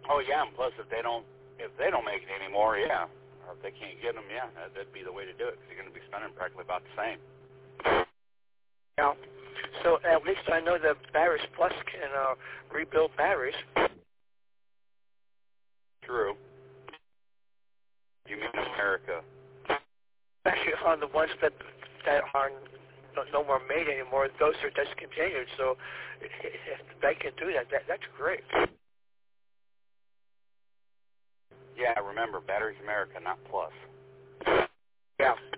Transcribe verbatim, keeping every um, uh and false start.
Oh yeah, and plus if they don't if they don't make it anymore, yeah, or if they can't get them, yeah, that, that'd be the way to do it because you're going to be spending practically about the same. Yeah. So at least I know that Barris Plus can uh, rebuild batteries. True. You mean America? Actually, on the ones that that are no, no more made anymore, those are discontinued. So if they can do that, that that's great. Yeah, remember, Batteries America, not Plus. Yeah.